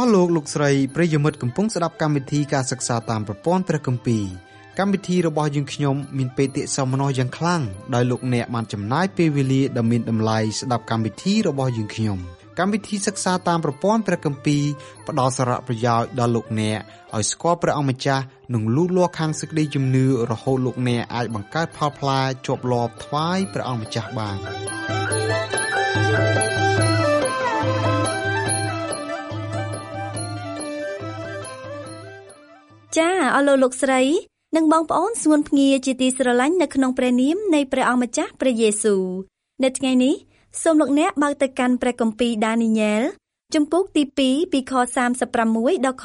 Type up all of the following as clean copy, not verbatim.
លោកស្រីប្រិយមិត្តកំពុងស្ដាប់កម្មវិធីការសិក្សាតាមប្រព័ន្ធព្រះគម្ពីរកម្មវិធីរបស់យើងខ្ញុំមានបេតិសមនោយ៉ាងខ្លាំងដោយលោកអ្នកបានចំណាយពេលវេលាដ៏មានតម្លៃស្ដាប់កម្មវិធីរបស់យើងខ្ញុំកម្មវិធីសិក្សាតាមប្រព័ន្ធព្រះគម្ពីរផ្ដល់សារៈប្រយោជន៍ដល់លោកអ្នកឲ្យស្គាល់ព្រះអង្គម្ចាស់និងលូតលាស់ខាងសេចក្តីជំនឿរហូតលោកអ្នកអាចបង្កើតផលផ្លែជាប់លាប់ថ្វាយព្រះអង្គម្ចាស់បានចាអស់លោកស្រីនិងបងប្អូនស្ងួនភ្ងាជាទីស្រឡាញ់នៅក្នុងព្រះនាមនៃព្រះអង្គម្ចាស់ព្រះយេស៊ូវនៅថ្ងៃនេះសូមលោកអ្នកបើកទៅកាន់ព្រះគម្ពីរដានីយ៉ែលជំពូកទី2ពីខ36ដល់ខ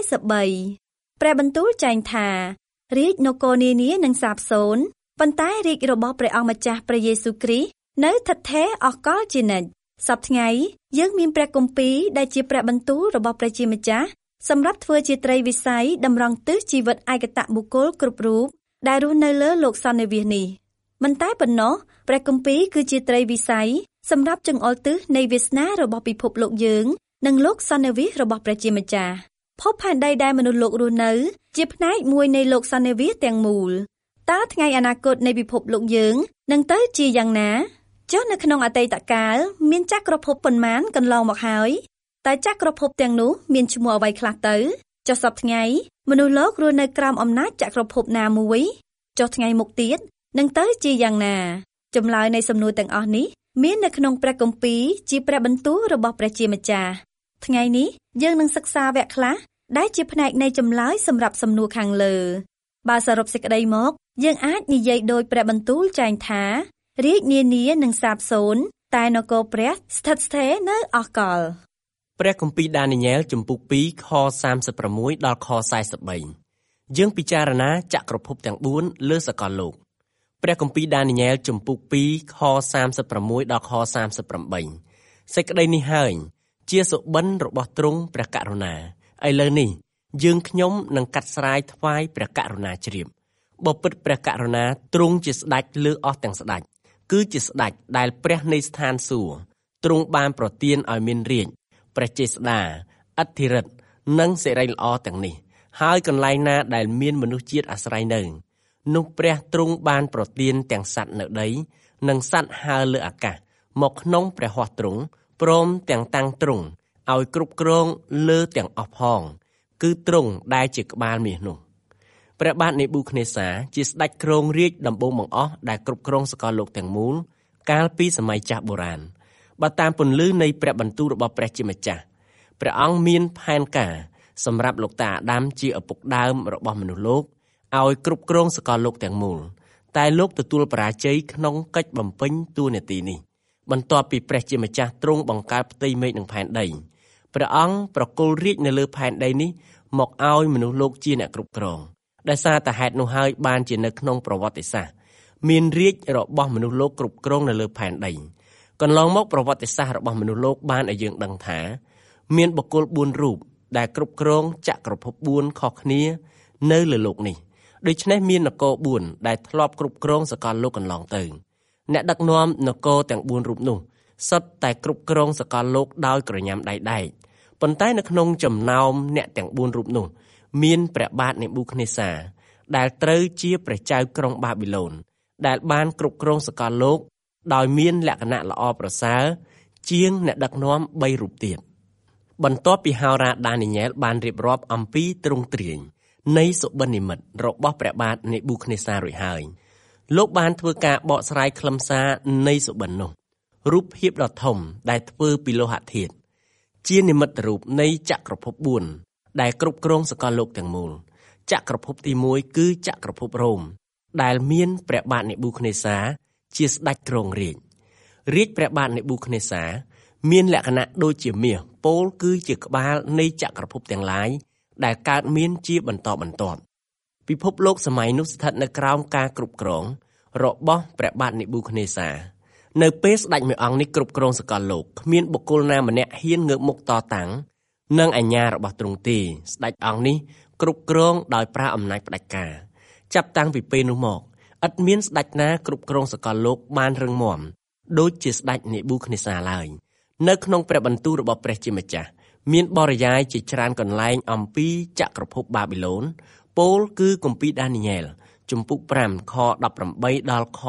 43ព្រះបន្ទូលចែងថារាជនគរនានានឹងសាបសូន្យប៉ុន្តែរាជរបស់ព្រះអង្គម្ចាស់ព្រះយេស៊ូវគ្រីស្ទនៅឋិតថេរអស់កលជានិច្ចសប្តាហ៍ថ្ងៃយើងមានព្រះគម្ពីរដែលជាព្រះបន្ទូលរបស់ព្រះជាម្ចាស់សម្រាប់ធ្វើជាត្រីវិស័យតម្រង់ទិសជីវិតឯកតបុគ្គលគ្រប់រូបដែលរស់នៅលើលោកសន្និវាសនេះមិនតែប៉ុណ្ណោះព្រះគម្ពីរគឺជាត្រីវិស័យសម្រាប់ចង្អុលទិសនៃវាសនារបស់ពិភពលោកយើងនិងលោកសន្និវាសរបស់ព្រះជាម្ចាស់ភពផែនដីដែលមនុស្សលោករស់នៅជាផ្នែកមួយនៃលោកសន្និវាសទាំងមូលតើថ្ងៃអនាគតនៃពិភពលោកយើងនឹងទៅជាយ៉ាងណាចុះនៅក្នុងអតីតកាលមានចក្រភពប៉ុន្មានកន្លងមកហើយតែចក្រភពទាំងនោះមានឈ្មោះអ្វីខ្លះទៅចុះសប្តាហ៍ថ្ងៃមនុស្សលោករស់នៅក្រោមអំណាចចក្រភពណាមួយចុះថ្ងៃមុខទៀតនឹងទៅជាយ៉ាងណាចម្លើយនៃសំណួរទាំងអស់នេះមាននៅក្នុងព្រះគម្ពីរជាព្រះបន្ទូលរបស់ព្រះជាម្ចាស់ថ្ងៃនេះយើងនឹងសិក្សាវគ្គខ្លះដែលជាផ្នែកនៃចម្លើយសម្រាប់សំណួរខាងលើបើសរុបសេចក្តីមកយើងអាចនិយាយដោយព្រះបន្ទូលចែងថារាជនានានឹងសាបសូន្យតែនគរព្រះស្ថិតស្ថេរនៅអស់កលព្រះគម្ពីរដានីយ៉ែលជំពូក2ខ36ដល់ខ43យើងពិចារណាចក្រភពទាំង4លើសកលលោកព្រះគម្ពីរដានីយ៉ែលជំពូក2ខ36ដល់ខ38សេចក្តីនេះហើយជាសុបិនរបស់ទ្រង់ព្រះករុណាឥឡូវនេះយើងខ្ញុំនឹងកាត់ស្រាយថ្វាយព្រះករុណាជ្រាបបពិតព្រះករុណាទ្រង់ជាស្ដេចលើអស់ទាំងស្ដេចគឺជាស្ដេចដែលព្រះនៃស្ថានសួគ៌ទ្រង់បានប្រទានឲ្យមានរាជព្រះចេស្តាអធិរិទ្ធនិងសិរីល្អទាំងនេះហើយកន្លែងណាដែលមានមនុស្សជាតិអាស្រ័យនៅនោះព្រះទ្រង់បានប្រទានទាំងសត្វនៅដីនិងសត្វហើរលើអាកាសមកក្នុងព្រះហស្ថទ្រង់ព្រមទាំងតាំងទ្រង់ឲ្យគ្រប់គ្រងលើទាំងអស់ផងគឺទ្រង់ដែលជាក្បាលមាសនោះព្រះបាទនេប៊ូខនេសាជាស្ដេចគ្រងរាជដំបូងបង្អស់ដែលគ្រប់គ្រងសកលលោកទាំងមូលកាលពីសម័យចាស់បុរាណបើតាមពន្លឺនៃព្រះបន្ទូលរបស់ព្រះជាម្ចាស់ព្រះអង្គមានផែនការសម្រាប់លោកតាអាដាមជាឪពុកដើមរបស់មនុស្សលោកឲ្យគ្រប់គ្រងសកលលោកទាំងមូលតែលោកទទួលបរាជ័យក្នុងកិច្ចបំពេញតួនាទីនេះបន្ទាប់ពីព្រះជាម្ចាស់ទ្រង់បង្កើតផ្ទៃមេឃនិងផែនដីព្រះអង្គប្រគល់រាជនៅលើផែនដីនេះមកឲ្យមនុស្សលោកជាអ្នកគ្រប់គ្រងដោយសារតែហេតុនោះហើយបានជានៅក្នុងប្រវត្តិសាស្ត្រមានរាជរបស់មនុស្សលោកគ្រប់គ្រងនៅលើផែនដីកន្លងមកប្រវត្តិសាស្ត្ររបស់មនុស្សលោកបានឲ្យយើងដឹងថាមានបុគ្គល4រូបដែលគ្រប់គ្រងចក្រភព4ខុសគ្នានៅលើលោកនេះដូច្នេះមាននគរ4ដែលធ្លាប់គ្រប់គ្រងសកលលោកកន្លងទៅអ្នកដឹកនាំនគរទាំង4រូបនោះសុទ្ធតែគ្រប់គ្រងសកលលោកដោយក្រញាំដៃដែកប៉ុន្តែនៅក្នុងចំណោមអ្នកទាំង4រូបនោះមានព្រះបាទនេប៊ូខនេសាដែលត្រូវជាព្រះចៅក្រុងបាប៊ីឡូនដែលបានគ្រប់គ្រងសកលលោកដោយមានលក្ខណៈល្អប្រសើរជាងអ្នកដឹកនាំ3រូបទៀតបន្ទាប់ពីហោរាដានីយ៉ែលបានរៀបរាប់អំពីទ្រង់ទ្រាយនៃសុបិននិមិត្តរបស់ព្រះបាទនេប៊ូខនេសារួចហើយលោកបានធ្វើការបកស្រាយខ្លឹមសារនៃសុបិននោះរូបភាពដ៏ធំដែលធ្វើពីលោហៈធាតុជានិមិត្តរូបនៃចក្រភព4ដែលគ្រប់គ្រងសកលលោកទាំងមូលចក្រភពទី1គឺចក្រភពរ៉ូមដែលមានព្រះបាទនេប៊ូខនេសាជាស្ដេចគ្រងរាជព្រះបាទនេប៊ូខនេសាមានលក្ខណៈដូចជាមាសពោលគឺជាក្បាលនៃចក្រភពទាំងឡាយដែលកើតមានជាបន្តបន្ទាប់ពិភពលោកសម័យនោះស្ថិតនៅក្រោមការគ្រប់គ្រងរបស់ព្រះបាទនេប៊ូខនេសានៅពេលស្ដេចមួយអង្គនេះគ្រប់គ្រងសកលលោកគ្មានបុគ្គលណាម្នាក់ហ៊ានងើបមុខតតាំងនឹងអាជ្ញារបស់ទ្រង់ទេស្ដេចអង្គនេះគ្រប់គ្រងដោយប្រើអំណាចផ្ដាច់ការចាប់តាំងពីពេលនោះមកឥតមានស្ដេចណាគ្រប់គ្រងសកលលោកបានរឹងមាំដូចជាស្ដេចនេប៊ូខនេសាឡើយនៅក្នុងព្រះបន្ទូលរបស់ព្រះជាម្ចាស់មានបរិយាយជាច្រើនកន្លែងអំពីចក្រភពបាប៊ីឡូនពោលគឺគម្ពីរដានីញែលជំពូក5ខ18ដល់ខ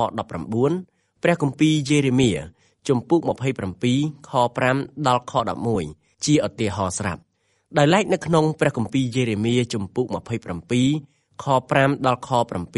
19ព្រះគម្ពីរយេរេមៀជំពូក27ខ5ដល់ខ11ជាឧទាហរណ៍ស្រាប់ដោយឡែកនៅក្នុងព្រះគម្ពីរយេរេមៀជំពូក27ខ5ដល់ខ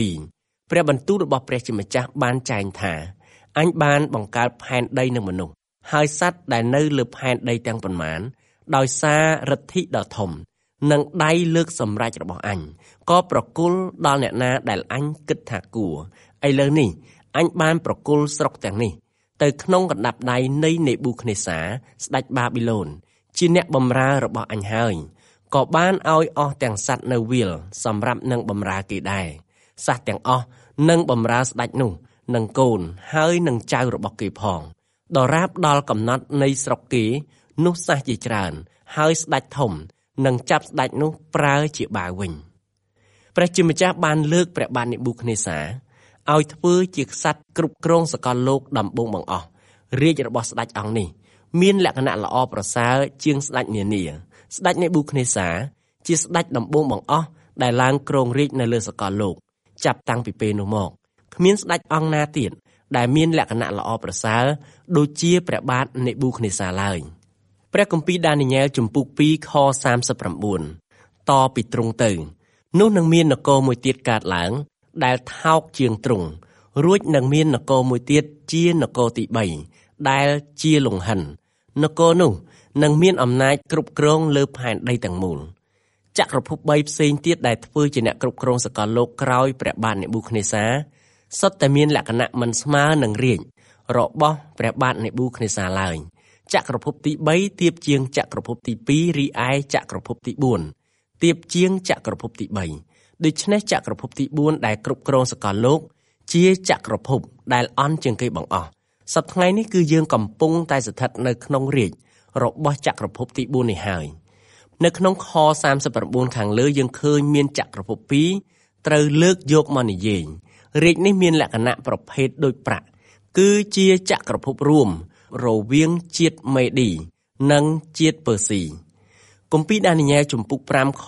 7ព្រះបន្ទូលរបស់ព្រះជាម្ចាស់បានចែងថាអញបានបង្កើតផែនដីនិងមនុស្សហើយសត្វដែលនៅលើផែនដីទាំងប៉ុន្មានដោយសារឫទ្ធិដ៏ធំនិងដៃលើកសម្រេចរបស់អញក៏ប្រគល់ដល់អ្នកណាដែលអញគិតថាគួរឥឡូវនេះអញបានប្រគល់ស្រុកទាំងនេះទៅក្នុងកណ្ដាប់ដៃនៃនេប៊ូខនេសាស្ដេចបាប៊ីឡូនជាអ្នកបម្រើរបស់អញហើយក៏បានឲ្យអស់ទាំងសត្វនៅវាលសម្រាប់នឹងបម្រើគេដែរសត្វទាំងអស់នឹងបម្រើស្ដេចនោះនឹងកូនហើយនឹងចៅរបស់គេផងដរាបដល់កំណត់នៃស្រុកគេនោះសះជាច្រើនហើយស្ដេចធំនឹងចាប់ស្ដេចនោះប្រើជាបាវវិញព្រះជាម្ចាស់បានលើកព្រះបាទនេប៊ូខនេសាឲ្យធ្វើជាក្សត្រគ្រប់គ្រងសកលលោកដំបូងបង្អស់រាជរបស់ស្ដេចអង្គនេះមានលក្ខណៈល្អប្រសើរជាងស្ដេចនានាស្ដេចនេប៊ូខនេសាជាស្ដេចដំបូងបង្អស់ដែលឡើងគ្រងរាជនៅលើសកលលោកចាប់តាំងពីពេលនោះមកគ្មានស្ដេចអង្គណាទៀតដែលមានលក្ខណៈល្អប្រសើរដូចជាព្រះបាទនេប៊ូខនេសាឡើយព្រះគម្ពីរដានីញែលជំពូក2ខ39តពីទ្រង់ទៅនោះនឹងមាននគរមួយទៀតកើតឡើងដែលថោកជាងទ្រង់រួចនឹងមាននគរមួយទៀតជានគរទី3ដែលជាលង្ហិននគរនោះនឹងមានអំណាចគ្រប់គ្រងលើផែនដីទាំងមូលចក្រភព3ផ្សេងទៀតដែលធ្វើជាអ្នកគ្រប់គ្រងសកលលោកក្រោយព្រះបាទនេប៊ូខនេសាសុទ្ធតែមានលក្ខណៈមិនស្មើនឹងរាជរបស់ព្រះបាទនេប៊ូខនេសាឡើយចក្រភពទី3ទៀបជាងចក្រភពទី2រីឯចក្រភពទី4ទៀបជាងចក្រភពទី3ដូច្នេះចក្រភពទី4ដែលគ្រប់គ្រងសកលលោកជាចក្រភពដែលអន់ជាងគេបង្អស់សប្តាហ៍ថ្ងៃនេះគឺយើងកំពុងតែស្ថិតនៅក្នុងរាជរបស់ចក្រភពទី4នេះហើយនៅក្នុងខ39ខាងលើយើងឃើញមានចក្រភព2ត្រូវលើកយកមកនិយាយរាជនេះមានលក្ខណៈប្រភេទដូចប្រាក់គឺជាចក្រភពរួមរវាងជាតិមេឌីនិងជាតិពើស៊ីគម្ពីរដានីញែលជំពូក5ខ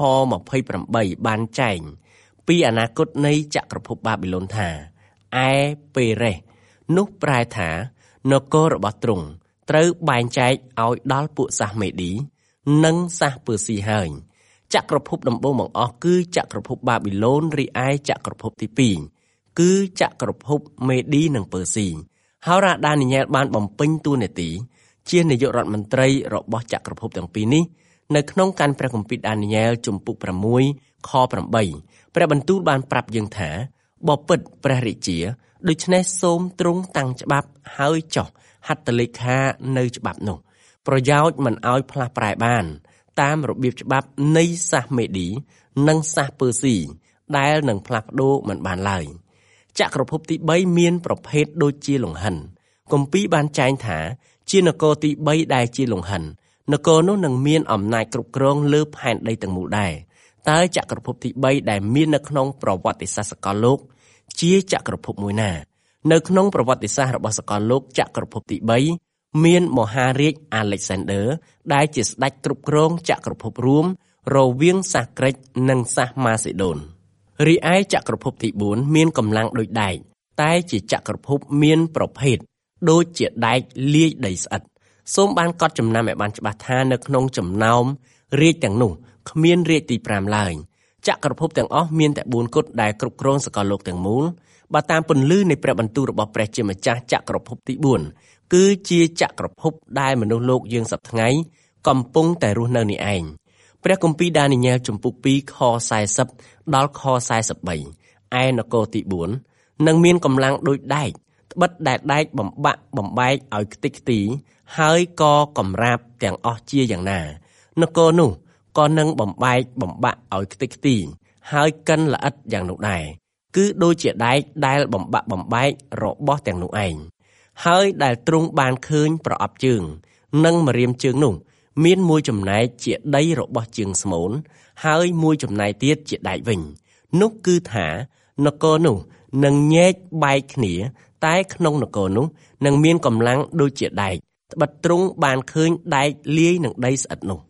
28បានចែងពីអនាគតនៃចក្រភពបាប៊ីឡូនថាឯពេរេសនោះប្រែថានគររបស់ទ្រង់ត្រូវបែងចែកឲ្យដល់ពួកសាសមេឌីនិងសាសពើស៊ីហើយចក្រភពដំបូងបង្អស់គឺចក្រភពបាប៊ីឡូនរីឯចក្រភពទី2គឺចក្រភពមេឌីនិងពើស៊ីហើយរាដានីញែលបានបំពេញតួនាទីជានាយករដ្ឋមន្ត្រីរបស់ចក្រភពទាំងពីរនេះនៅក្នុងកាន់ព្រះគម្ពីរដានីញែលជំពូក6ខ8ព្រះបន្ទូលបានប្រាប់យើងថាបបិទ្ធព្រះរាជាដូច្នេះសូមទ្រង់តាំងច្បាប់ហើយចុះហត្ថលេខានៅច្បាប់នោះប្រយោជន៍មិនឲ្យផ្លាស់ប្រែបានតាមរបៀបច្បាប់នៃសាសមេឌីនិងសាសពើស៊ីដែលនឹងផ្លាស់ប្ដូរមិនបានឡើយចក្រភពទី3មានប្រភេទដូចជាលង្ហិនគម្ពីរបានចែងថាជានគរទី3ដែលជាលង្ហិននគរនោះនឹងមានអំណាចគ្រប់គ្រងលើផែនដីទាំងមូលដែរតើចក្រភពទី3ដែលមាននៅក្នុងប្រវត្តិសាស្ត្រសកលលោកជាចក្រភពមួយណានៅក្នុងប្រវត្តិសាស្ត្ររបស់សកលលោកចក្រភពទី3មានមហារាជអាឡិចសាន់ដឺដែលជាស្ដេចគ្រប់គ្រងចក្រភពរួមរវាងសាសក្រិចនិងសាសម៉ាសេដូនរីឯចក្រភពទី4មានកម្លាំងដូចដែកតែជាចក្រភពមានប្រភេទដូចជាដែកលាយដីស្អិតសូមបានកត់ចំណាំឲ្យបានច្បាស់ថានៅក្នុងចំណោមរាជទាំងនោះគ្មានរាជទី5ឡើយចក្រភពទាំងអស់មានតែ4គត់ដែលគ្រប់គ្រងសកលលោកទាំងមូលបើតាមពន្លឺនៃព្រះបន្ទូលរបស់ព្រះជាម្ចាស់ចក្រភពទី4គឺជាចក្រភពដែលមនុស្សលោកយើងសប្តាហ៍ថ្ងៃកំពុងតែរស់នៅនេះឯងព្រះគម្ពីរដានីញែលជំពូក2ខ40ដល់ខ43ឯនគរទី4នឹងមានកម្លាំងដូចដែកត្បិតដែលដែកបំបាក់បំបែកឲ្យខ្ទេចខ្ទីហើយក៏កំរាបទាំងអស់ជាយ៉ាងណានគរនោះក៏នឹងបំបែកបំបាក់ឲ្យខ្ទេចខ្ទីហើយកិនល្អិតយ៉ាងនោះដែរគឺដូចជាដែកដែលបំបាក់បំបែករបស់ទាំងនោះឯងហើយដែលទ្រង់បានឃើញប្រអប់ជើងនិងម្រាមជើងនោះមានមួយចំណែកជាដីរបស់ជើងស្មូនហើយមួយចំណែកទៀតជាដែកវិញនោះគឺថានគរនោះនឹងញែកបែកគ្នាតែក្នុងនគរនោះនឹងមានកម្លាំងដូចជាដែកត្បិតទ្រង់បានឃើញដែកលាយនឹងដីស្អិតនោះ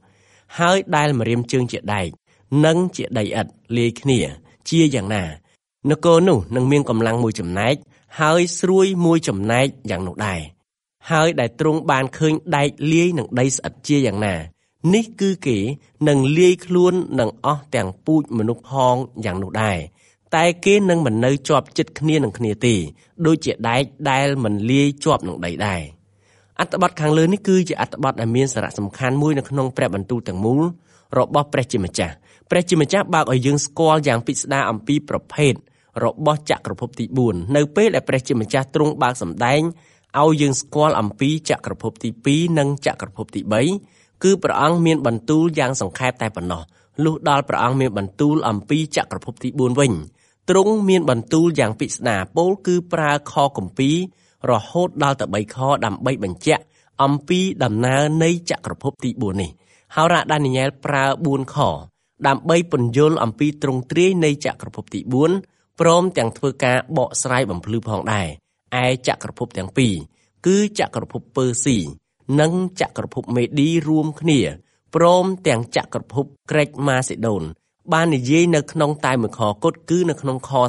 ហើយដែលម្រាមជើងជាដែកនិងជាដីឥដ្ឋលាយគ្នាជាយ៉ាងណានគរនោះនឹងមានកម្លាំងមួយចំណែកហើយស្រួយមួយចំណែកយ៉ាងនោះដែរហើយដែលទ្រង់បានឃើញដែកលាយនឹងដីស្អិតជាយ៉ាងណានេះគឺគេនឹងលាយខ្លួននឹងអស់ទាំងពូជមនុស្សផងយ៉ាងនោះដែរតែគេនឹងមិននៅជាប់ជិតគ្នានឹងគ្នាទេដូចជាដែកដែលមិនលាយជាប់នឹងដីដែរអត្ថបទខាងលើនេះគឺជាអត្ថបទដែលមានសារៈសំខាន់មួយនៅក្នុងព្រះបន្ទូលទាំងមូលរបស់ព្រះជាម្ចាស់ព្រះជាម្ចាស់បើកឲ្យយើងស្គាល់យ៉ាងពិស្ដារអំពីប្រភេទរបស់ចក្រភពទី4នៅពេលដែលព្រះជាម្ចាស់ទ្រង់បើកសម្ដែងឲ្យយើងស្គាល់អំពីចក្រភពទី2និងចក្រភពទី3គឺព្រះអង្គមានបន្ទូលយ៉ាងសង្ខេបតែប៉ុណ្ណោះលុះដល់ព្រះអង្គមានបន្ទូលអំពីចក្រភពទី4វិញទ្រង់មានបន្ទូលយ៉ាងពិស្ដារពោលគឺប្រើខគម្ពីររហូតដល់ទៅ3ខដើម្បីបញ្ជាក់អំពីដំណើរនៃចក្រភពទី4នេះហោរ៉ាដានីយ៉ែលប្រើ4ខដើម្បីពន្យល់អំពីទ្រង់ទ្រាយនៃចក្រភពទី4ព្រមទាំងធ្វើការបកស្រាយបំភ្លឺផងដែរឯចក្រភពទាំងពីរគឺចក្រភពពើស៊ីនិងចក្រភពមេឌីរួមគ្នាព្រមទាំងចក្រភពក្រិចម៉ាសេដូនបាននិយាយនៅក្នុងតែមួយខគត់គឺនៅក្នុងខ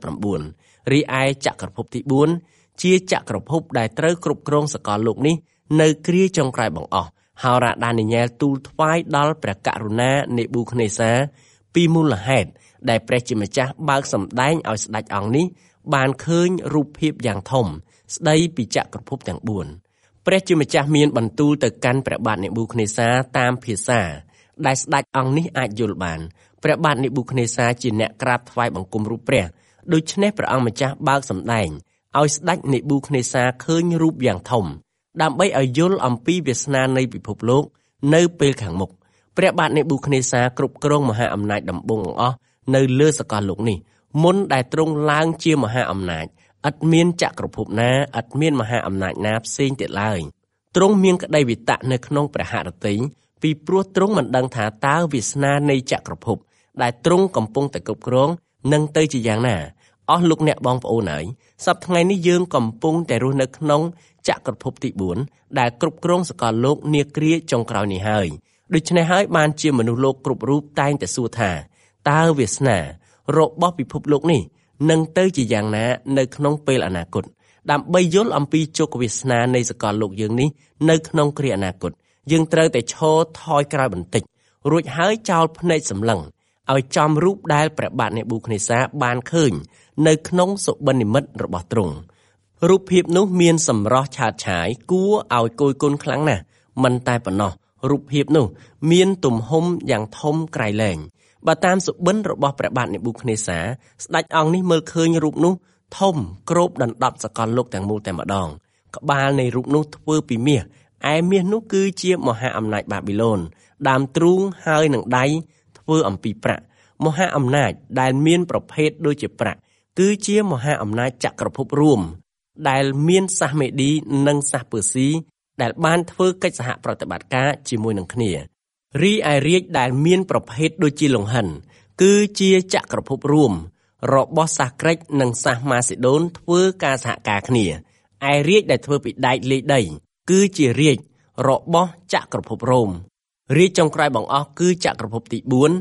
39រីឯចក្រភពទី4ជាចក្រភពដែលត្រូវគ្រប់គ្រងសកលលោកនេះនៅគ្រាចុងក្រោយបង្អស់ហោរ៉ាដានីយ៉ែលទូលថ្វាយដល់ព្រះករុណានេប៊ូខនេសាពីមូលហេតុដែលព្រះជាម្ចាស់បើកសម្ដែងឲ្យស្ដេចអង្គនេះបានឃើញរូបភាពយ៉ាងធំស្ដីពីចក្រភពទាំង4ព្រះជាម្ចាស់មានបន្ទូលទៅកាន់ព្រះបាទនេប៊ូខនេសាតាមភាសាដែលស្ដេចអង្គនេះអាចយល់បានព្រះបាទនេប៊ូខនេសាជាអ្នកក្រាបថ្វាយបង្គំរូបព្រះដូច្នេះព្រះអង្គម្ចាស់បើកសម្ដែងឲ្យស្ដេចនេប៊ូខនេសាឃើញរូបយ៉ាងធំដើម្បីឲ្យយល់អំពីវាសនានៃពិភពលោកនៅពេលខាងមុខព្រះបាទនេប៊ូខនេសាគ្រប់គ្រងមហាអំណាចដំបូងបង្អស់នៅលើសកលលោកនេះមុនដែលទ្រង់ឡើងជាមហាអំណាចឥតមានចក្រភពណាឥតមានមហាអំណាចណាផ្សេងទៀតឡើយទ្រង់មានក្តីវិតៈនៅក្នុងព្រះហឫទ័យពីព្រោះទ្រង់មិនដឹងថាតើវាសនានៃចក្រភពដែលទ្រង់កំពុងតែគ្រប់គ្រងនឹងទៅជាយ៉ាងណាអស់លោកអ្នកបងប្អូនហើយសប្តាហ៍ថ្ងៃនេះយើងកំពុងតែរស់នៅក្នុងចក្រភពទី4ដែលគ្រប់គ្រងសកលលោកនាគ្រាចុងក្រោយនេះហើយដូច្នេះហើយបានជាមនុស្សលោកគ្រប់រូបតែងតែសួរថាតើវាសនារបស់ពិភពលោកនេះនឹងទៅជាយ៉ាងណានៅក្នុងពេលអនាគតដើម្បីយល់អំពីជោគវាសនានៃសកលលោកយើងនេះនៅក្នុងគ្រាអនាគតយើងត្រូវតែឈរថយក្រោយបន្តិចរួចហើយចោលភ្នែកសម្លឹងឲ្យចំរូបដែលព្រះបាទនេប៊ូខនេសាបានឃើញនៅក្នុងសុបិននិមិត្តរបស់ទ្រង់រូបភាពនោះមានសម្រស់ឆើតឆាយគួរឲ្យគយគន់ខ្លាំងណាស់មិនតែប៉ុណ្ណោះរូបភាពនោះមានទំហំយ៉ាងធំក្រៃលែងបើតាមសុបិនរបស់ព្រះបាទនេប៊ូខនេសាស្ដេចអង្គនេះមើលឃើញរូបនោះធំគ្របដណ្ដប់សកលលោកទាំងមូលតែម្ដងក្បាលនៃរូបនោះធ្វើពីមាសឯមាសនោះគឺជាមហាអំណាចបាប៊ីឡូនដើមទ្រូងហើយនឹងដៃធ្វើអំពីប្រាក់មហាអំណាចដែលមានប្រភេទដូចជាប្រាក់គឺជាមហាអំណាចចក្រភពរួមដែលមានសាសមេឌីនិងសាសពើស៊ីដែលបានធ្វើកិច្ចសហប្រតិបត្តិការជាមួយនឹងគ្នារីឯរាជដែលមានប្រភេទដូចជាលង្ហិនគឺជាចក្រភពរួមរបស់សាសក្រិចនិងសាសម៉ាសេដូនធ្វើការសហការគ្នាឯរាជដែលធ្វើពីដែកលាយដីគឺជារាជរបស់ចក្រភពរ៉ូមរាជចុងក្រោយបង្អស់គឺចក្រភពទី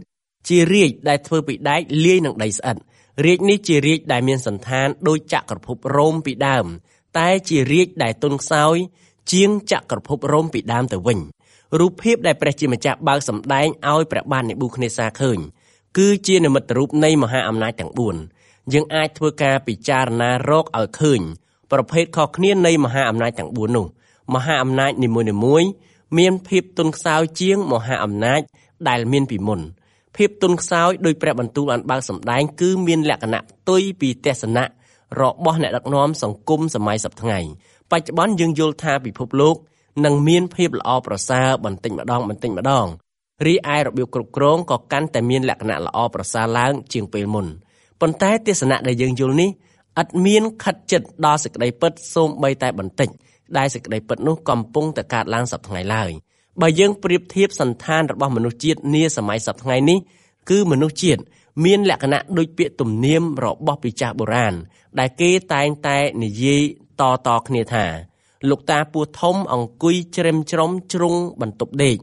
4ជារាជដែលធ្វើពីដែកលាយនឹងដីស្អិតរាជនេះជារាជដែលមានសន្តានដូចចក្រភពរ៉ូមពីដើមតែជារាជដែលទន់ខ្សោយជាងចក្រភពរ៉ូមពីដើមទៅវិញរូបភាពដែលព្រះជាម្ចាស់បើកសម្ដែងឲ្យព្រះបាទនេប៊ូខនេសាឃើញគឺជានិមិត្តរូបនៃមហាអំណាចទាំង4យើងអាចធ្វើការពិចារណារកឲ្យឃើញប្រភេទខុសគ្នានៃមហាអំណាចទាំង4នោះមហាអំណាចនីមួយៗមានភាពទន់ខ្សោយជាងមហាអំណាចដែលមានពីមុនភាពទន់ខ្សោយដោយព្រះបន្ទូលបានបើកសម្ដែងគឺមានលក្ខណៈផ្ទុយពីទស្សនៈរបស់អ្នកដឹកនាំសង្គមសម័យសព្វថ្ងៃបច្ចុប្បន្នយើងយល់ថាពិភពលោកនឹងមានភាពល្អប្រសើរបន្តិចម្ដងរីឯរបៀបគ្រប់គ្រងក៏កាន់តែមានលក្ខណៈល្អប្រសើរឡើងជាងពេលមុនប៉ុន្តែទស្សនៈដែលយើងយល់នេះឥតមានខិតជិតដល់សេចក្តីពិតសូម្បីតែបន្តិចដែលសេចក្តីពិតនោះកំពុងតែកើតឡើងសប្តាហ៍ថ្ងៃឡើយបើយើងប្រៀបធៀបសន្តានរបស់មនុស្សជាតិនាសម័យសប្តាហ៍ថ្ងៃនេះគឺមនុស្សជាតិមានលក្ខណៈដូចពាក្យទំនៀមរបស់ពីចាស់បុរាណដែលគេតែងតែនិយាយតគ្នាថាលោកតាពស់ធំអង្គុយច្រឹមច្រុំជ្រុងបន្ទប់ដេក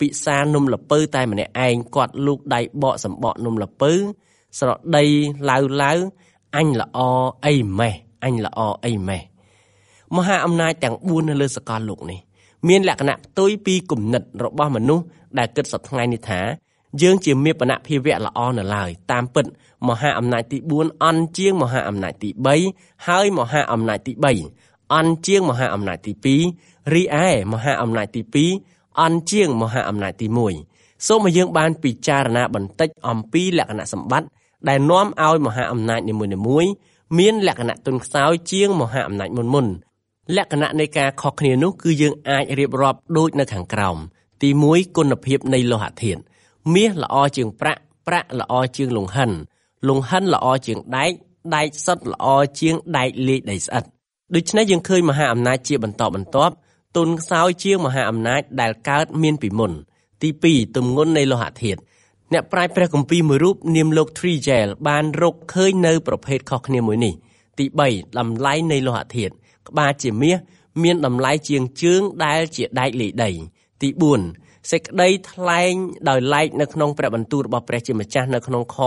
ពិសានំលពៅតែម្នាក់ឯងគាត់លូកដៃបកសម្បកនំលពៅស្រដីឡៅអញល្អអីម៉េះអញល្អអីម៉េះមហាអំណាចទាំង4នៅលើសកលលោកនេះមានលក្ខណៈផ្ទុយពីគំនិតរបស់មនុស្សដែលគិតសប្តាហ៍ថ្ងៃនេះថាយើងជាមេបនភាវៈល្អនៅឡើយតាមពិតមហាអំណាចទី4អន់ជាងមហាអំណាចទី3ហើយមហាអំណាចទី3អន់ជាងមហាអំណាចទី2រីឯមហាអំណាចទី2អន់ជាងមហាអំណាចទី1សូមឲ្យយើងបានពិចារណាបន្តិចអំពីលក្ខណៈសម្បត្តិដែលនាំឲ្យមហាអំណាចនីមួយៗមានលក្ខណៈទន់ខ្សោយជាងមហាអំណាចមុនលក្ខណៈនៃការខុសគ្នានោះគឺយើងអាចរៀបរាប់ដូចនៅខាងក្រោមទី1គុណភាពនៃលោហៈធាតុមាសល្អជាងប្រាក់ល្អជាងលង្ហិនល្អជាងដែកសុទ្ធល្អជាងដែកលាយដីស្អិតដូច្នេះយើងឃើញមហាអំណាចជាបន្តបន្ទាប់ទន់ខ្សោយជាងមហាអំណាចដែលកើតមានពីមុនទី2ទម្ងន់នៃលោហៈធាតុអ្នកប្រាជ្ញព្រះគម្ពីរមួយរូបនាមលោក Trigel បានរកឃើញនៅប្រភេទខុសគ្នាមួយនេះទី3តម្លៃនៃលោហៈធាតុក្បាលជាមាសមានតម្លៃជាងជើងដែលជាដែកលាយដីទី4សេចក្តីថ្លែងដោយឡែកនៅក្នុងព្រះបន្ទូលរបស់ព្រះជាម្ចាស់នៅក្នុងខ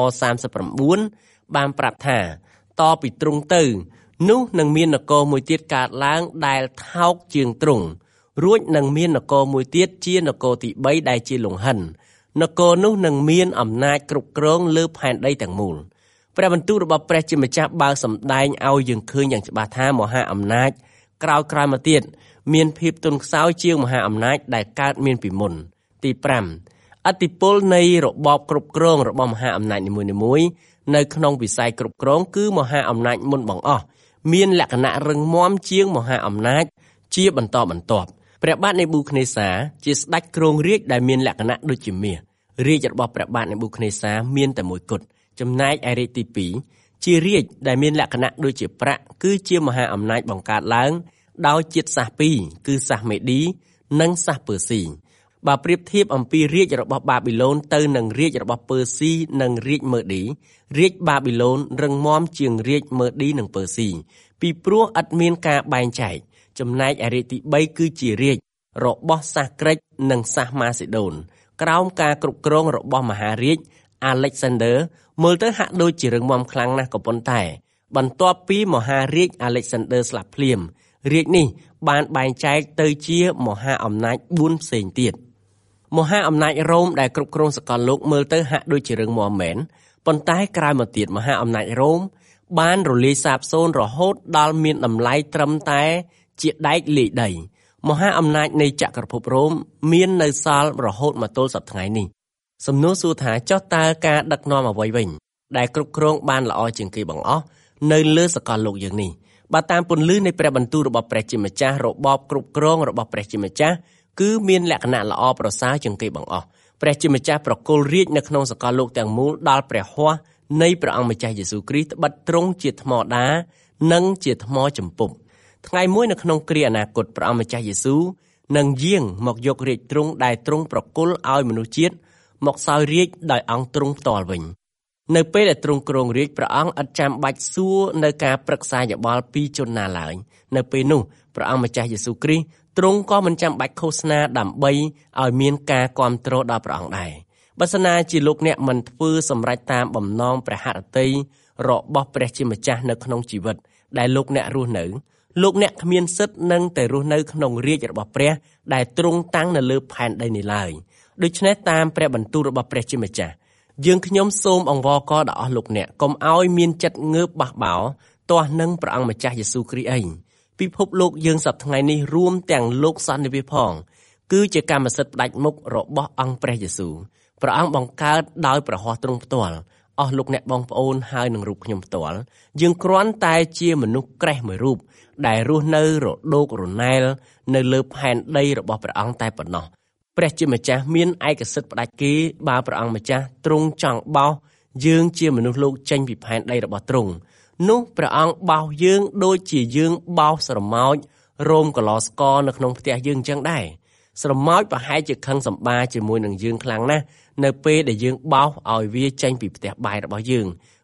39បានប្រាប់ថាតពីទ្រង់ទៅនោះនឹងមាននគរមួយទៀតកើតឡើងដែលថោកជាងទ្រង់រួចនឹងមាននគរមួយទៀតជានគរទី3ដែលជាលង្ហិននគរនោះនឹងមានអំណាចគ្រប់គ្រងលើផែនដីទាំងមូលព្រះបន្ទូលរបស់ព្រះជាម្ចាស់បើកសម្ដែងឲ្យយើងឃើញយ៉ាងច្បាស់ថាមហាអំណាចក្រោយមកទៀតមានភាពទន់ខ្សោយជាងមហាអំណាចដែលកើតមានពីមុនទី5ឥទ្ធិពលនៃរបបគ្រប់គ្រងរបស់មហាអំណាចនីមួយៗនៅក្នុងវិស័យគ្រប់គ្រងគឺមហាអំណាចមុនបង្អស់មានលក្ខណៈរឹងមាំជាងមហាអំណាចជាបន្តបន្ទាប់ព្រះបាទនេប៊ូខនេសាជាស្ដេចគ្រងរាជ្យដែលមានលក្ខណៈដូចជាមាសរាជ្យរបស់ព្រះបាទនេប៊ូខនេសាមានតែមួយគត់ចំណែកឯរាជ្យទី2ជារាជ្យដែលមានលក្ខណៈដូចជាប្រាក់គឺជាមហាអំណាចបង្កើតឡើងដោយជាតិសាសន៍ពីរគឺសាសន៍មេឌីនិងសាសន៍ពឺស៊ីបើប្រៀបធៀបអំពីរាជ្យរបស់បាប៊ីឡូនទៅនឹងរាជ្យរបស់ពឺស៊ីនិងរាជ្យមេឌីរាជ្យបាប៊ីឡូនរឹងមាំជាងរាជ្យមេឌីនិងពឺស៊ីពីព្រោះឥតមានការបែងចែកចំណែកឯរាជ្យទី3គឺជារាជ្យរបស់សាសក្រិចនិងសាសម៉ាស៊ីដូនក្រោមការគ្រប់គ្រងរបស់មហារាជ Alexander មើលទៅហាក់ដូចជារឹងមាំខ្លាំងណាស់ក៏ប៉ុន្តែបន្ទាប់ពីមហារាជ Alexander ស្លាប់ភ្លាមរាជនេះបានបែងចែកទៅជាមហាអំណាច4ផ្សេងទៀតមហាអំណាចរ៉ូមដែលគ្រប់គ្រងសកលលោកមើលទៅហាក់ដូចជារឹងមាំមែនប៉ុន្តែក្រោយមកទៀតមហាអំណាចរ៉ូមបានរលាយសាបសូន្យរហូតដល់មានតម្លៃត្រឹមតែជាដែកលាយដីមហាអំណាចនៃចក្រភពរ៉ូមមាននៅសល់រហូតមកទល់សព្វថ្ងៃនេះសំណួរសួរថាចុះតើការដឹកនាំអ្វីវិញដែលគ្រប់គ្រងបានល្អជាងគេបង្អស់នៅលើសកលលោកយើងនេះបើតាមពន្លឺនៃព្រះបន្ទូលរបស់ព្រះជាម្ចាស់របបគ្រប់គ្រងរបស់ព្រះជាម្ចាស់គឺមានលក្ខណៈល្អប្រសើរជាងគេបង្អស់ព្រះជាម្ចាស់ប្រគល់រាជ្យនៅក្នុងសកលលោកទាំងមូលដល់ព្រះហស្ថនៃព្រះអង្គម្ចាស់យេស៊ូវគ្រីស្ទត្បិតទ្រង់ជាថ្មដានិងជាថ្មចម្ពុះថ្ងៃមួយនៅក្នុងគ្រាអនាគតព្រះអង្គម្ចាស់យេស៊ូវនឹងយាងមកយករាជ្យទ្រង់ដែលទ្រង់ប្រគល់ឲ្យមនុស្សជាតិមកសោយរាជ្យដោយអង្គទ្រង់ផ្ទាល់វិញនៅពេលដែលទ្រង់គ្រងរាជ្យព្រះអង្គឥតចាំបាច់សួរនៅការប្រឹក្សាយោបល់ពីជនណាឡើយនៅពេលនោះព្រះអង្គម្ចាស់យេស៊ូវគ្រីស្ទទ្រង់ក៏មិនចាំបាច់ឃោសនាដើម្បីឲ្យមានការគាំទ្រដល់ព្រះអង្គដែរបើសិនណាជាលោកអ្នកមិនធ្វើសម្រេចតាមបំណងព្រះហឫទ័យរបស់ព្រះជាម្ចាស់នៅក្នុងជីវិតដែលលោកអ្នករស់នៅលោកអ្នកគ្មានសិទ្ធិនឹងតែរស់នៅក្នុងរាជ្យរបស់ព្រះដែលទ្រង់តាំងនៅលើផែនដីនេះឡើយដូច្នេះតាមព្រះបន្ទូលរបស់ព្រះជាម្ចាស់យើងខ្ញុំសូមអង្វរករដល់អស់លោកអ្នកកុំឲ្យមានចិត្តងើបបះបោរទាស់នឹងព្រះអង្គម្ចាស់យេស៊ូវគ្រីស្ទអីពិភពលោកយើងសប្តាហ៍ថ្ងៃនេះរួមទាំងលោកសន្តិវិផងគឺជាកម្មសិទ្ធិផ្ដាច់មុខរបស់អង្គព្រះយេស៊ូវព្រះអង្គបង្កើតដោយព្រះហស្ថទ្រង់ផ្ទាល់អស់លោកអ្នកបងប្អូនហើយនឹងរូបខ្ញុំផ្ទាល់យើងគ្រាន់តែជាមនុស្សក្រេះមួយរូបដែលរស់នៅរដូករណែលនៅលើផែនដីរបស់ព្រះអង្គតែប៉ុណ្ណោះព្រះជាម្ចាស់មានឯកសិទ្ធិផ្ដាច់គេបើព្រះអង្គម្ចាស់ទ្រង់ចង់បោសយើងជាមនុស្សលោកចេញពីផែនដីរបស់ទ្រង់នោះព្រះអង្គបោសយើងដូចជាយើងបោសស្រមោចរោមកឡស្ករនៅក្នុងផ្ទះយើងអញ្ចឹងដែរស្រមោចប្រហែលជាខឹងសម្បាជាមួយនឹងយើងខ្លាំងណាស់នៅពេលដែលយើងបោសឲ្យវាចេញពីផ្ទះបាយរបស់យើង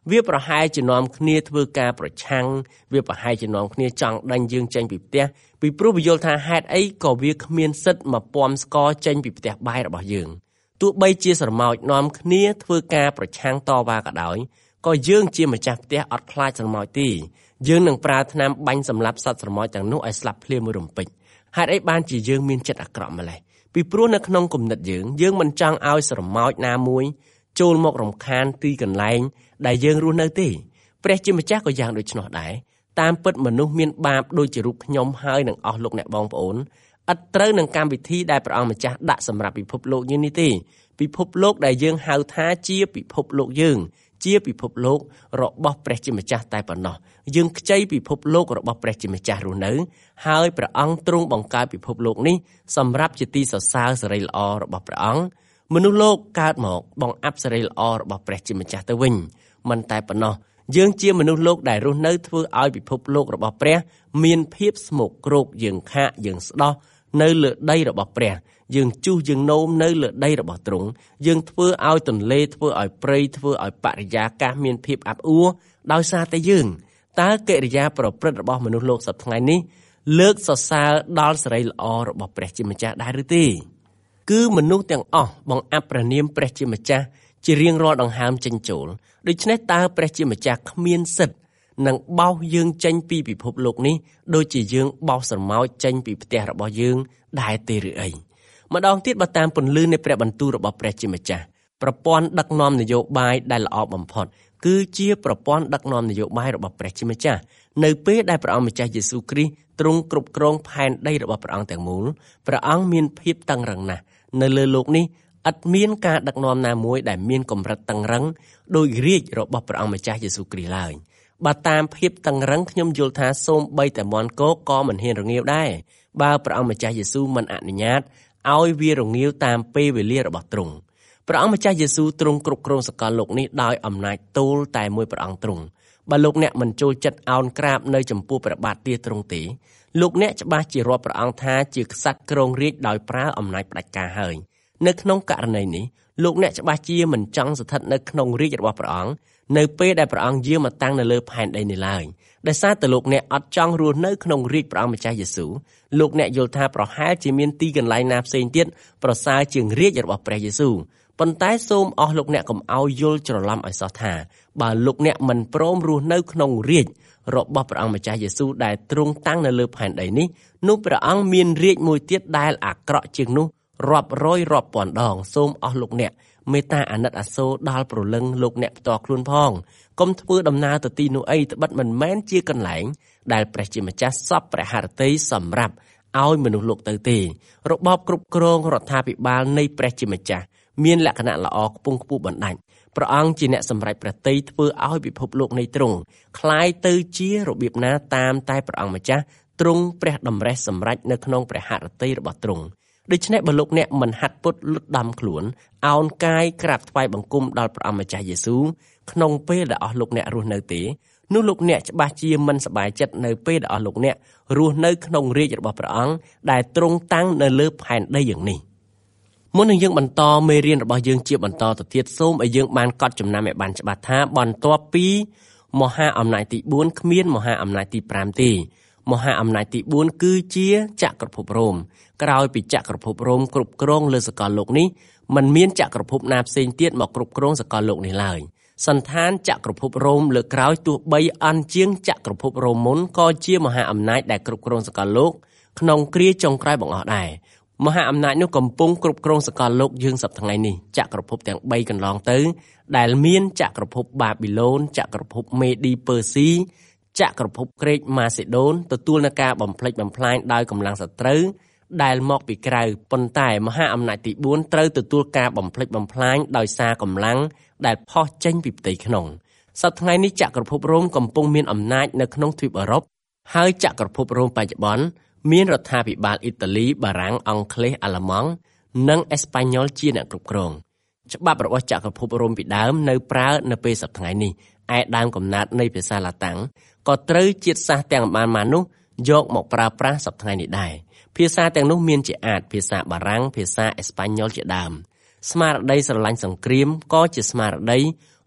វាប្រហែលជានាំគ្នាធ្វើការប្រឆាំងវាប្រហែលជានាំគ្នាចង់ដេញយើងចេញពីផ្ទះពីព្រោះវាយល់ថាហេតុអីក៏វាគ្មានសិទ្ធិមកពំស្ករចេញពីផ្ទះបាយរបស់យើងទោះបីជាស្រមោចនាំគ្នាធ្វើការប្រឆាំងតវ៉ាក៏ដោយក៏យើងជាម្ចាស់ផ្ទះអត់ខ្លាចស្រមោចទេយើងនឹងប្រើថ្នាំបាញ់សម្លាប់សត្វស្រមោចទាំងនោះឲ្យស្លាប់ភ្លាមមួយរំពេចហេតុអីបានជាយើងមានចិត្តអាក្រក់ម្ល៉េះពីព្រោះនៅក្នុងគំនិតយើងមិនចង់ឲ្យស្រមោចណាមួយចូលមករំខានទីកន្លែងដែលយើងរស់នៅទេព្រះជាម្ចាស់ក៏យ៉ាងដូច្នោះដែរតាមពិតមនុស្សមានបាបដូចជារូបខ្ញុំហើយនឹងអស់លោកអ្នកបងប្អូនឥតត្រូវនឹងកម្មវិធីដែលព្រះអង្គម្ចាស់ដាក់សម្រាប់ពិភពលោកយើងនេះទេពិភពលោកដែលយើងហៅថាជាពិភពលោកយើងជាពិភពលោករបស់ព្រះជាម្ចាស់តែប៉ុណ្ណោះយើងខ្ចីពិភពលោករបស់ព្រះជាម្ចាស់រស់នៅហើយព្រះអង្គទ្រង់បង្កើតពិភពលោកនេះសម្រាប់ជាទីសរសើរសេរីល្អរបស់ព្រះអង្គមនុស្សលោកកើតមកបង្អាប់សេរីល្អរបស់ព្រះជាម្ចាស់ទៅវិញមិនតែប៉ុណ្ណោះយើងជាមនុស្សលោកដែលរស់នៅធ្វើឲ្យពិភពលោករបស់ព្រះមានភាពស្មុគគ្រោកយើងខាកយើងស្ដោះនៅលើដីរបស់ព្រះយើងជុះយើងនោមនៅលើដីរបស់ទ្រង់យើងធ្វើឲ្យទន្លេធ្វើឲ្យព្រៃធ្វើឲ្យបរិយាកាសមានភាពអាប់អួរដោយសារតែយើងតើកិរិយាប្រព្រឹត្តរបស់មនុស្សលោកសប្តាហ៍ថ្ងៃនេះលើកសរសើរដល់សេរីល្អរបស់ព្រះជាម្ចាស់ដែរឬទេគឺមនុស្សទាំងអស់បង្អាប់ព្រះនាមព្រះជាម្ចាស់ជារៀងរាល់ដង្ហើមចេញចូលដូច្នេះតើព្រះជាម្ចាស់គ្មានសិទ្ធិនឹងបោសយើងចេញពីពិភពលោកនេះដូចជាយើងបោសស្រមោចចេញពីផ្ទះរបស់យើងដែរទេឬអីម្ដងទៀតបើតាមពន្លឺនៃព្រះបន្ទូលរបស់ព្រះជាម្ចាស់ប្រព័ន្ធដឹកនាំនយោបាយដែលល្អបំផុតគឺជាប្រព័ន្ធដឹកនាំនយោបាយរបស់ព្រះជាម្ចាស់នៅពេលដែលព្រះអង្គម្ចាស់យេស៊ូវគ្រីស្ទទ្រង់គ្រប់គ្រងផែនដីរបស់ព្រះអង្គទាំងមូលព្រះអង្គមានភាពតឹងរ៉ឹងណាស់នៅលើโลกនេះឥតមានការដឹកនាំណាមួយដែលមានកម្រិតតឹងរ៉ឹងដោយរាជរបស់ព្រះអង្គម្ចាស់យេស៊ូវគ្រីស្ទឡើយបើតាមភាពតឹងរ៉ឹងខ្ញុំយល់ថាសូម្បីតែមាន់គោក៏មិនហ៊ានរងាវដែរបើព្រះអង្គម្ចាស់យេស៊ូវមិនអនុញ្ញាតឲ្យវារងាវតាមពេលវេលារបស់ទ្រង់ព្រះអង្គម្ចាស់យេស៊ូវទ្រង់គ្រប់គ្រងសកលលោកនេះដោយអំណាចទោលតែមួយព្រះអង្គទ្រង់បើលោកអ្នកមិនចូលចិត្តអោនក្រាបនៅចំពោះព្រះបាទទាទ្រង់ទេលោកអ្នកច្បាស់ជារាប់ព្រះអង្គថាជាក្សត្រគ្រងរាជ្យដោយប្រើអំណាចផ្ដាច់ការហើយនៅក្នុងករណីនេះលោកអ្នកច្បាស់ជាមិនចង់ស្ថិតនៅក្នុងរាជ្យរបស់ព្រះអង្គនៅពេលដែលព្រះអង្គយាងមកតាំងនៅលើផែនដីនេះឡើយដោយសារតែលោកអ្នកអត់ចង់រស់នៅក្នុងរាជ្យព្រះអង្គម្ចាស់យេស៊ូវលោកអ្នកយល់ថាប្រហែលជាមានទីកន្លែងណាផ្សេងទៀតប្រសើរជាងរាជ្យរបស់ព្រះយេស៊ូវប៉ុន្តែសូមអស់លោកអ្នកកុំឲ្យយល់ច្រឡំឲ្យសោះថាបើលោកអ្នកមិនព្រមរស់នៅក្នុងរាជ្យរបស់ព្រះអង្គម្ចាស់យេស៊ូវដែលទ្រង់តាំងនៅលើផែនដីនេះនោះព្រះអង្គមានរាជ្យមួយទៀតដែលអាក្រក់ជាងនោះរាប់រយរាប់ពាន់ដងសូមអស់លោកអ្នកមេត្តាអាណិតអាសូរដល់ព្រលឹងលោកអ្នកផ្ទាល់ខ្លួនផងកុំធ្វើដំណើរទៅទីនោះអីត្បិតមិនមែនជាកន្លែងដែលព្រះជាម្ចាស់សពព្រះハរតីសម្រាប់ឲ្យមនុស្សលោកទៅទេរបបគ្រប់គ្រងរដ្ឋាភិបាលនៃព្រះជាម្ចាស់មានលក្ខណៈល្អខ្ពង់ខ្ពស់បណ្ដាច់ព្រះអង្គជាអ្នកសម្រេចប្រតិយធ្វើឲ្យពិភពលោកនៃទ្រង់คล้ายទៅជារបៀបណាតាមតែព្រះអង្គម្ចាស់ទ្រង់ព្រះតម្រេះសម្រេចនៅក្នុងព្រះハរតីរបស់ទ្រង់ដូច្នេះបើលោកអ្នកមិនហាត់ពុតលុតដំខ្លួនអោនកាយក្រាបថ្វាយបង្គំដល់ព្រះអង្គម្ចាស់យេស៊ូវក្នុងពេលដែលអស់លោកអ្នករស់នៅទេនោះលោកអ្នកច្បាស់ជាមិនសប្បាយចិត្តនៅពេលដែលអស់លោកអ្នករស់នៅក្នុងរាជ្យរបស់ព្រះអង្គដែលទ្រង់តាំងនៅលើផែនដីយ៉ាងនេះមុននឹងយើងបន្តមេរៀនរបស់យើងជាបន្តទៅទៀតសូមឲ្យយើងបានកត់ចំណាំឲ្យបានច្បាស់ថាបន្ទាប់ពីមហាអំណាចទី4គ្មានមហាអំណាចទី5ទេមហាអំណាចទី4គឺជាចក្រភពរ៉ូមក្រោយពីចក្រភពរ៉ូមគ្រប់គ្រងលើសកលលោកនេះมันមានចក្រភពណាផ្សេងទៀតមកគ្រប់គ្រងសកលលោកនេះឡើយសន្តានចក្រភពរ៉ូមលើក្រោយទោះបីអន់ជាងចក្រភពរ៉ូមមុនក៏ជាមហាអំណាចដែលគ្រប់គ្រងសកលលោកក្នុងគ្រាចុងក្រោយបង្អស់ដែរមហាអំណាចនោះកំពុងគ្រប់គ្រងសកលលោកយើងសប្តាហ៍ថ្ងៃនេះចក្រភពទាំង3កន្លងទៅដែលមានចក្រភពបាប៊ីឡូនចក្រភពមេឌីពឺស៊ីចក្រភពក្រិកម៉ាសេដូនទទួលនឹងការបំផ្លិចបំផ្លាញដោយកម្លាំងសត្រូវដែលមកពីក្រៅប៉ុន្តែមហាអំណាចទី4ត្រូវទទួលការបំផ្លិចបំផ្លាញដោយសារកម្លាំងដែលផុសចេញពីផ្ទៃក្នុងសប្តាហ៍ថ្ងៃនេះចក្រភពរ៉ូមកំពុងមានអំណាចនៅក្នុងទ្វីបអឺរ៉ុបហើយចក្រភពរ៉ូមបច្ចុប្បន្នមានរដ្ឋាភិបាលអ៊ីតាលីបារាំងអង់គ្លេសអាល្លឺម៉ង់និងអេស្ប៉ាញ៉ុលជាអ្នកគ្រប់គ្រងច្បាប់របស់ចក្រភពរ៉ូមពីដើមនៅប្រើនៅពេលសប្តាហ៍ថ្ងៃនេះឯដើមកំណើតនៃភាសាឡាតាំងក៏ត្រូវជាតិសាសន៍ទាំងបានមកនោះយកមកប្រើប្រាស់សប្តាហ៍ថ្ងៃនេះដែរភាសាទាំងនោះមានជាអាចភាសាបារាំងភាសាអេស្ប៉ាញ៉ុលជាដើមស្មារតីស្រឡាញ់សង្គ្រាមក៏ជាស្មារតី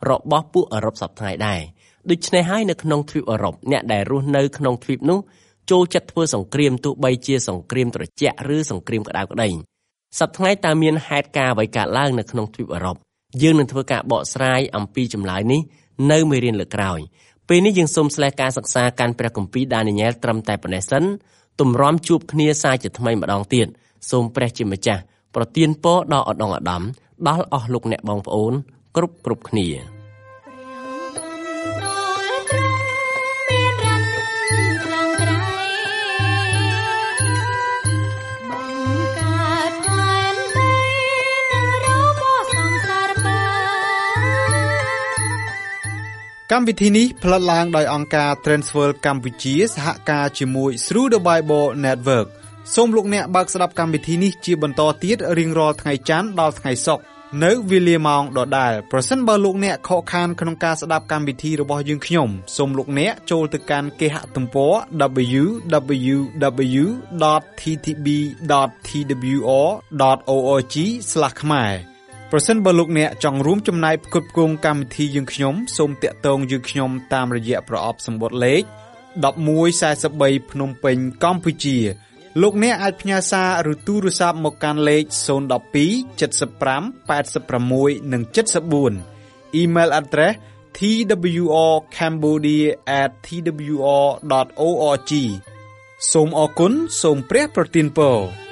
របស់ពួកអឺរ៉ុបសព្វថ្ងៃដែរដូច្នេះហើយនៅក្នុងទ្វីបអឺរ៉ុបអ្នកដែលរស់នៅក្នុងទ្វីបនោះចូលចិត្តធ្វើសង្គ្រាមទោះបីជាសង្គ្រាមត្រជាក់ឬសង្គ្រាមក្តៅក្តីសប្តាហ៍ថ្ងៃតើមានហេតុការណ៍អ្វីកើតឡើងនៅក្នុងទ្វីបអឺរ៉ុបយើងនឹងធ្វើការបកស្រាយអំពីចម្លើយនេះនៅមេរៀនលើកក្រោយពេលនេះយើងសូមស្លេះការសិក្សាកាន់ព្រះគម្ពីរដានីយ៉ែលត្រឹមតែប៉ុណ្ណេះសិនទម្រាំជួបគ្នាសាជាថ្មីម្ដងទៀតសូមព្រះជាម្ចាស់ប្រទានពរដល់ឧត្តមឧត្តមដល់អស់លោកអ្នកបងប្អូនគ្រប់គ្នាកម្មវិធីនេះផ្លាត់ឡើងដោយអង្គការ Transworld កម្ពុជាសហការជាមួយ Through the Bible Network សូមលោកអ្នកបើកស្ដាប់កម្មវិធីនេះជាបន្តទៀតរៀងរាល់ថ្ងៃច័ន្ទដល់ថ្ងៃសុក្រនៅវេលាម៉ោងដដែលប្រសិនបើលោកអ្នកខកខានក្នុងការស្ដាប់កម្មវិធីរបស់យើងខ្ញុំសូមលោកអ្នកចូលទៅកាន់គេហទំព័រ www.ttb.twr.org/ ខ្មែរប្រសិនបើលោកអ្នកចង់រួមចំណែកផ្គត់ផ្គង់កម្មវិធីយើងខ្ញុំសូមតាក់ទងយើងខ្ញុំតាមរយៈប្រអប់សម្បត្តិលេខ1143ភ្នំពេញកម្ពុជាលោកអ្នកអាចផ្ញើសារឬទូរស័ព្ទមកកាន់លេខ012 75 86 និង 74 Email address twrcambodia@twr.org សូមអរគុណសូមព្រះប្រទានពរ